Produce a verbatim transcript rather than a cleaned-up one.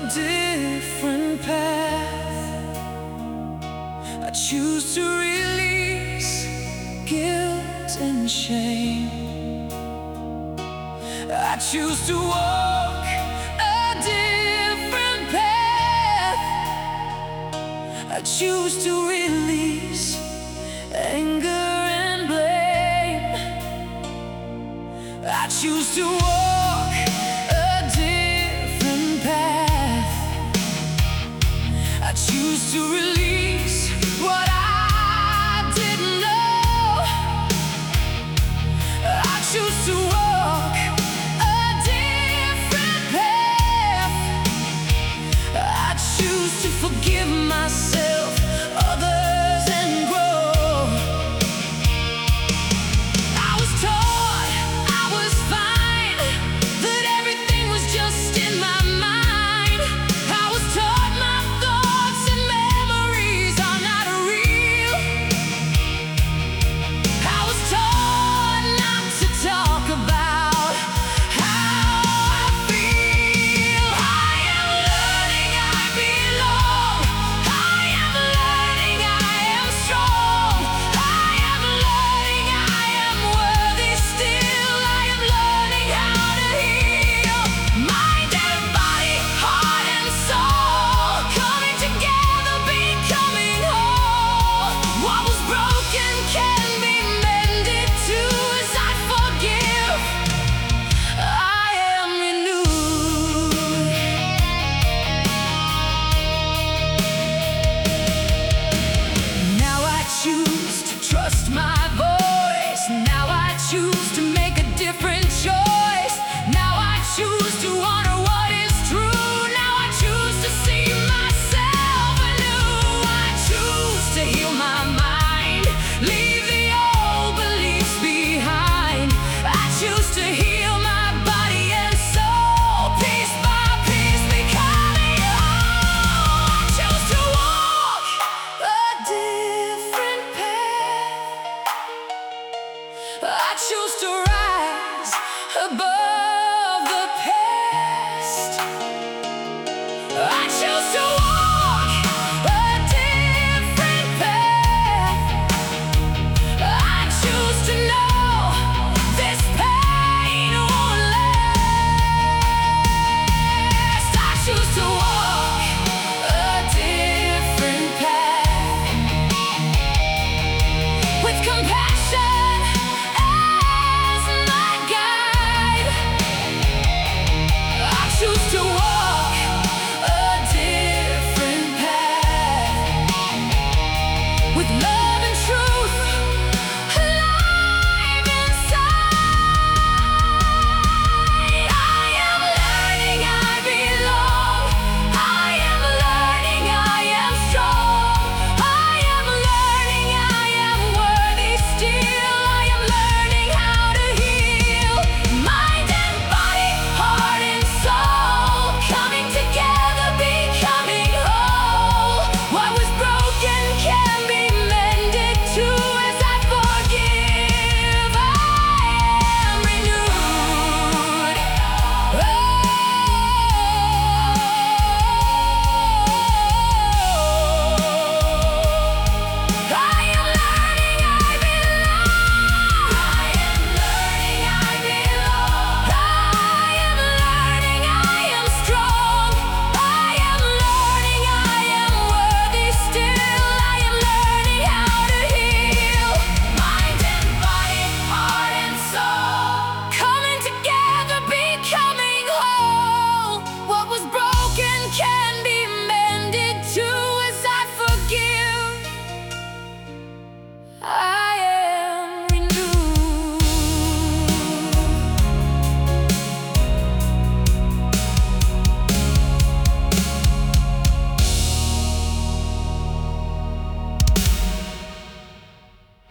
different path. I choose to release guilt and shame. I choose to walk a different path. I choose to release anger and blame. I choose to walk a different path. I choose to release what I didn't know. I choose to walk a different path. I choose to forgive